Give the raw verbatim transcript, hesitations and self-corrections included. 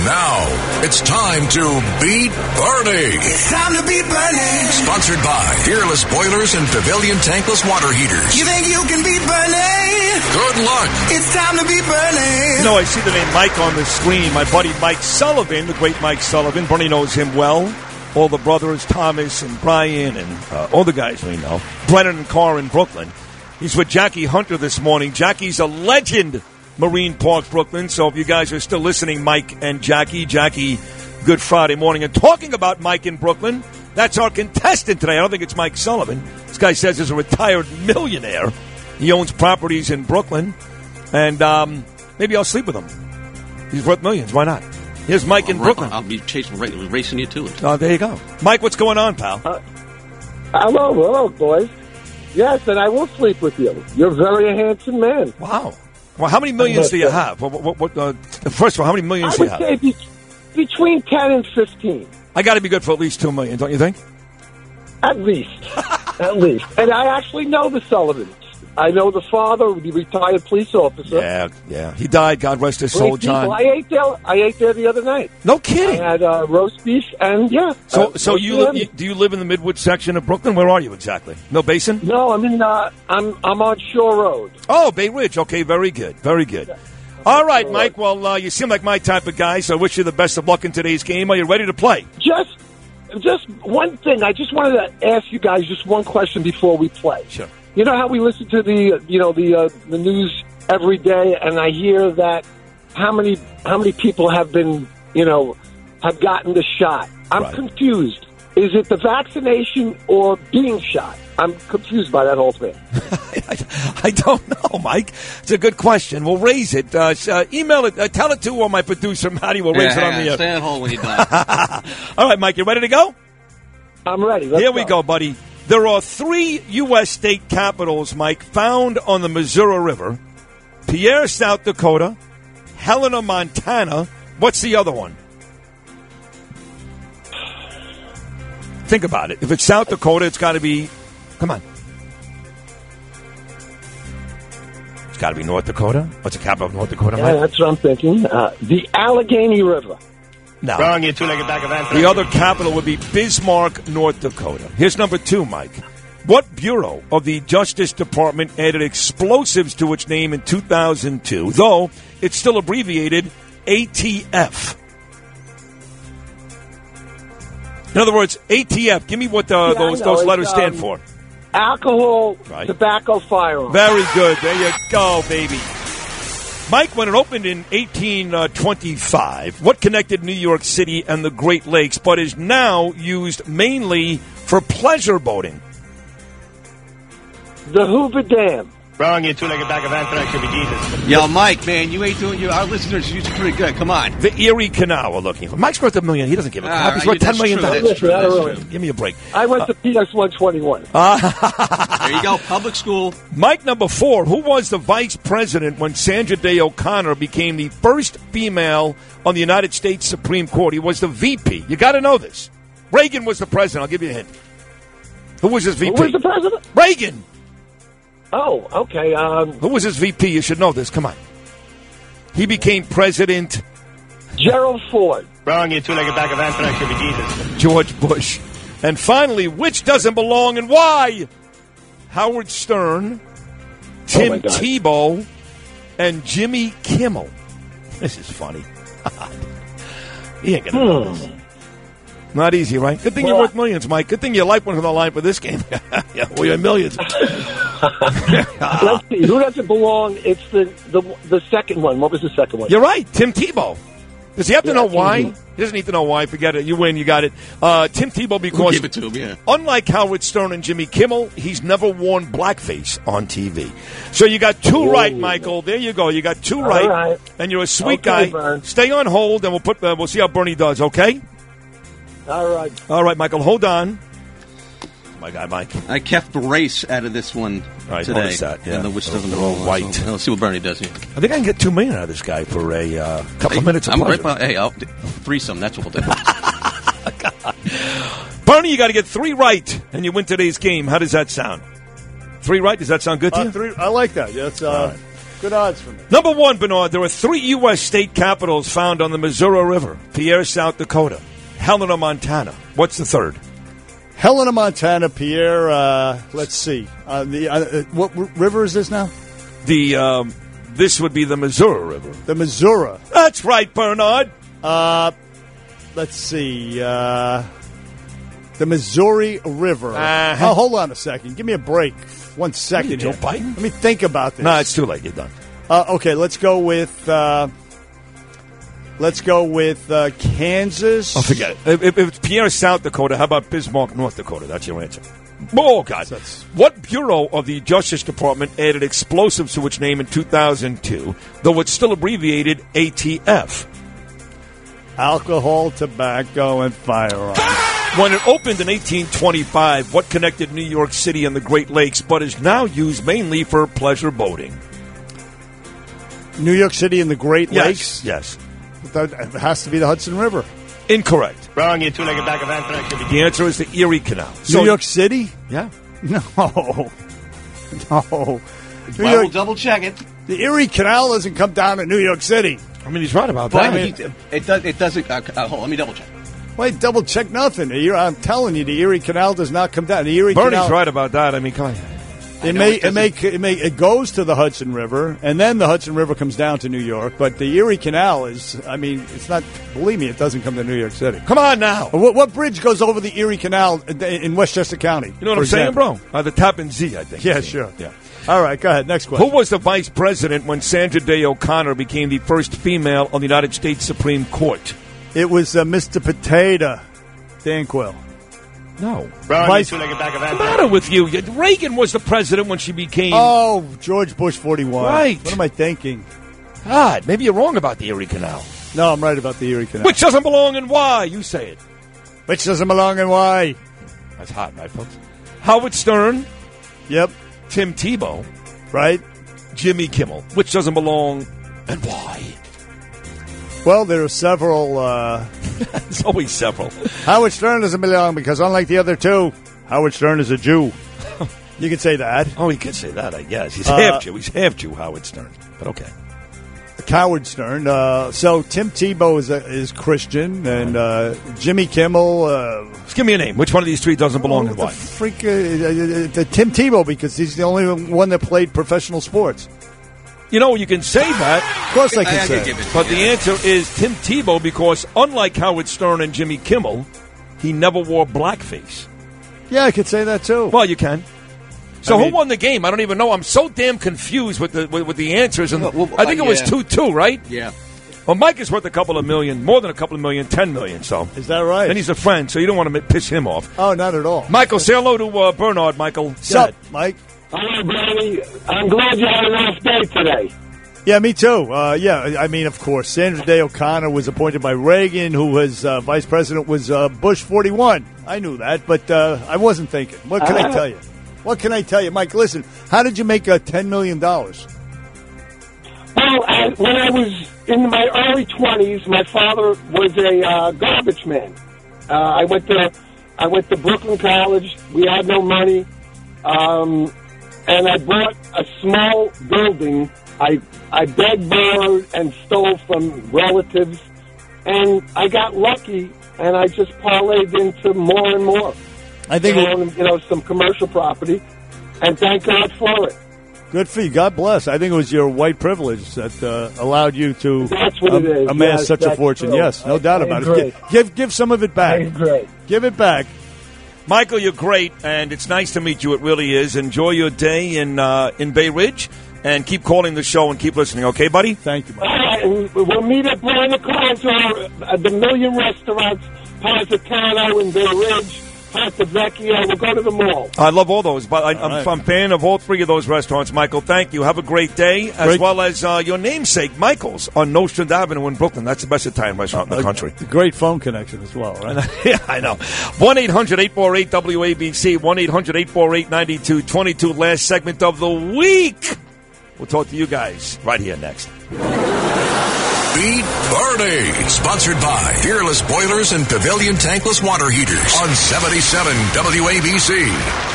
Now, it's time to beat Bernie. It's time to beat Bernie. Sponsored by Fearless Boilers and Pavilion Tankless Water Heaters. You think you can beat Bernie? Good luck. It's time to beat Bernie. You know, I see the name Mike on the screen. My buddy Mike Sullivan, the great Mike Sullivan. Bernie knows him well. All the brothers, Thomas and Brian and uh, all the guys we know. Brennan and Carr in Brooklyn. He's with Jackie Hunter this morning. Jackie's a legend, Marine Park, Brooklyn. So if you guys are still listening, Mike and Jackie, Jackie, good Friday morning. And talking about Mike in Brooklyn, that's our contestant today. I don't think it's Mike Sullivan. This guy says he's a retired millionaire. He owns properties in Brooklyn. And um, maybe I'll sleep with him. He's worth millions. Why not? Here's Mike in Brooklyn. I'll be chasing, racing you to it. Oh, there you go. Mike, what's going on, pal? Uh, hello, hello, boys. Yes, and I will sleep with you. You're a very handsome man. Wow. Well, how many millions do you have? What, what, what, uh, first of all, how many millions I do you would have? say be- between ten and fifteen. I got to be good for at least two million, don't you think? At least. At least. And I actually know the Sullivans. I know the father, the retired police officer. Yeah, yeah. He died, God rest his soul, Great John. people. I ate there. I ate there the other night. No kidding. I had uh, roast beef and yeah. So, uh, so you, li- you do you live in the Midwood section of Brooklyn? Where are you exactly? No Basin? No, I'm in. Uh, I'm I'm on Shore Road. Oh, Bay Ridge. Okay, very good, very good. Yeah. All right, Mike. Well, uh, you seem like my type of guy, so I wish you the best of luck in today's game. Are you ready to play? Just, just one thing. I just wanted to ask you guys just one question before we play. Sure. You know how we listen to the, you know, the uh, the news every day, and I hear that how many how many people have been, you know, have gotten the shot. I'm right. confused. Is it the vaccination or being shot? I'm confused by that whole thing. I, I don't know, Mike. It's a good question. We'll raise it. Uh, uh, email it. Uh, tell it to uh, my producer, Matty. We'll raise yeah, it on the air. Stay at home when you're done. All right, Mike, you ready to go? I'm ready. Let's Here go. we go, buddy. There are three U S state capitals, Mike, found on the Missouri River. Pierre, South Dakota. Helena, Montana. What's the other one? Think about it. If it's South Dakota, it's got to be... Come on. It's got to be North Dakota. What's the capital of North Dakota, Yeah, Mike? that's what I'm thinking. Uh, the Allegheny River. No. Wrong, you two-legged bag of anthrax. The other capital would be Bismarck, North Dakota. Here's number two, Mike. What bureau of the Justice Department added explosives to its name in two thousand two, though it's still abbreviated A T F? In other words, A T F. Give me what the, Yeah, those I know. those letters It's, stand um, for. Alcohol, Right. tobacco, firearms. Very good. There you go, baby. Mike, when it opened in eighteen twenty-five, what connected New York City and the Great Lakes, but is now used mainly for pleasure boating? The Hoover Dam. Wrong, you two-legged bag of anthrax. Should be Jesus. Yo, Mike, man, you ain't doing. You, our listeners, you're pretty good. Come on. The Erie Canal we're looking for. Mike's worth a million. He doesn't give a Ah, crap. He's worth ten that's million true, dollars. that's true, that's Really. true. Give me a break. I went to P S one twenty-one. There you go, public school. Mike, number four. Who was the vice president when Sandra Day O'Connor became the first female on the United States Supreme Court? He was the V P. You got to know this. Reagan was the president. I'll give you a hint. Who was his V P? Who was the president? Reagan. Oh, okay. Um, Who was his V P? You should know this. Come on. He became president. Gerald Ford. Wrong, you two-legged bag of anthrax. Should be Jesus. George Bush. And finally, which doesn't belong and why? Howard Stern, Tim my God. Tebow, and Jimmy Kimmel. This is funny. He ain't gonna know this. Not easy, right? Good thing Well, you're worth millions, Mike. Good thing your life went on the line for this game. Yeah, well, you're millions. Let's see. Who doesn't belong? It's the, the the second one. What was the second one? You're right, Tim Tebow. Does he have to Yeah, know why? T V. He doesn't need to know why. Forget it. You win. You got it. Uh, Tim Tebow, We'll because give it to him, yeah. unlike Howard Stern and Jimmy Kimmel, he's never worn blackface on T V. So you got two Ooh. right, Michael. There you go. You got two All right, right. and you're a sweet Okay, guy. Vern. Stay on hold, and we'll put. Uh, we'll see how Bernie does. Okay. All right. All right, Michael. Hold on. My guy, Mike. I kept race out of this one Right, today. notice that, yeah. And the which doesn't They're all belong. white. So, let's see what Bernie does here. I think I can get two million out of this guy for a uh, couple of minutes of I'm pleasure. right by, hey, I'll, threesome, that's what we'll do. Bernie, you got to get three right, and you win today's game. How does that sound? Three right? Does that sound good to Uh, you? three, I like that. Yeah, it's, uh, All right. Good odds for me. Number one, Bernard, there are three U S state capitals found on the Missouri River. Pierre, South Dakota. Helena, Montana. What's the third? Helena, Montana, Pierre, uh, let's see. Uh, the uh, What r- river is this now? The um, This would be the Missouri River. The Missouri. That's right, Bernard. Uh, let's see. Uh, the Missouri River. Uh-huh. Oh, hold on a second. Give me a break. One second Joe here. Biden? Let me think about this. No, it's too late. You're done. Uh, okay, let's go with uh, let's go with uh, Kansas. Oh, forget it. If, if it's Pierre, South Dakota, how about Bismarck, North Dakota? That's your answer. Oh, God. That's- What bureau of the Justice Department added explosives to its name in two thousand two, though it's still abbreviated A T F? Alcohol, tobacco, and firearms. When it opened in eighteen twenty-five, what connected New York City and the Great Lakes, but is now used mainly for pleasure boating? New York City and the Great Lakes. Yes. That it has to be the Hudson River. Incorrect. Wrong, you two-legged bag of anthrax. Should be The answer is the Erie Canal. New York City? Yeah. No. No. New I will York, double check it. the Erie Canal doesn't come down to New York City. I mean, he's right about But that. he- it, does, it doesn't. Uh, uh, hold on, let me double check. Wait, double check nothing. The Erie- I'm telling you, the Erie Canal does not come down. The Erie Bernie's Canal, right about that. I mean, come on. It know may, it it may, it may, it goes to the Hudson River, and then the Hudson River comes down to New York. But the Erie Canal is, I mean, it's not. Believe me, it doesn't come to New York City. Come on now. What, what bridge goes over the Erie Canal in Westchester County? You know what for I'm saying, example? bro? Uh, the Tappan Zee, I think. Yeah, sure. Yeah. All right, go ahead. Next Who question. was the vice president when Sandra Day O'Connor became the first female on the United States Supreme Court? It was uh, Mister Potato, Dan Quayle. No. Wrong, Vice- you two-legged bag of What's the anthrax. matter with you? Reagan was the president when she became. Oh, George Bush forty-one. Right. What am I thinking? God, maybe you're wrong about the Erie Canal. No, I'm right about the Erie Canal. Which doesn't belong and why? You say it. Which doesn't belong and why? That's hot, right, folks? Howard Stern, Yep. Tim Tebow, Right. Jimmy Kimmel. Which doesn't belong and why? Well, there are several. Uh, There's always several. Howard Stern doesn't belong because, unlike the other two, Howard Stern is a Jew. You could say that. Oh, he could say that, I guess. He's Uh, half Jew. He's half Jew, Howard Stern. But okay. Howard Stern. Uh, so Tim Tebow is a, is Christian, and uh, Jimmy Kimmel. Uh, Just give me a name. Which one of these three doesn't belong and the why? freak, uh, uh, uh, the Tim Tebow, because he's the only one that played professional sports. You know, you can say that, Of course, I I, can I say. can give it to but you. the answer is Tim Tebow because, unlike Howard Stern and Jimmy Kimmel, he never wore blackface. Yeah, I could say that too. Well, you can. So I mean- who won the game? I don't even know. I'm so damn confused with the with, with the answers. And Well, well, I think uh, it was yeah. two two, right? Yeah. Well, Mike is worth a couple of million, more than a couple of million, ten million. So, Is that right? and he's a friend, so you don't want to piss him off. Oh, not at all. Michael, say hello to uh, Bernard. Michael, What's up, Mike? Hi, Bernie. I'm glad you had an off day today. Yeah, me too. Uh, yeah, I mean, of course, Sandra Day O'Connor was appointed by Reagan, who was uh, vice president, was uh, Bush forty-one. I knew that, but uh, I wasn't thinking. What can I tell you? What can I tell you, Mike? Listen, how did you make uh, ten million dollars? Well, I, when I was in my early twenties, my father was a uh, garbage man. Uh, I went to I went to Brooklyn College. We had no money, um, and I bought a small building. I I begged, borrowed, and stole from relatives, and I got lucky, and I just parlayed into more and more. I think You it, know, you know, some commercial property, and thank God for it. good for you. God bless. I think it was your white privilege that uh, allowed you to That's what um, it is. amass Yes, such a that's fortune. true. Yes, no I- doubt I about agree. it. Give, give give some of it back. Great. Give it back. Michael, you're great, and it's nice to meet you. It really is. Enjoy your day in uh, in Bay Ridge, and keep calling the show and keep listening. Okay, buddy? Thank you, Mike. All right, and we'll meet at Brian Cars or at the Million Restaurants, Positano in Bay Ridge, Ponte Vecchio. We'll go to the mall. I love all those, but I, All I'm, right. I'm a fan of all three of those restaurants. Michael, thank you. Have a great day, as Great. well as uh, your namesake, Michael's, on Nostrand Avenue in Brooklyn. That's the best Italian restaurant in the country. A great phone connection as well, right? Yeah, I know. one eight hundred eight four eight W A B C, one eight hundred eight four eight nine two two two. Last segment of the week. We'll talk to you guys right here next. Beat Bernie. Sponsored by Fearless Boilers and Pavilion Tankless Water Heaters on seventy-seven W A B C.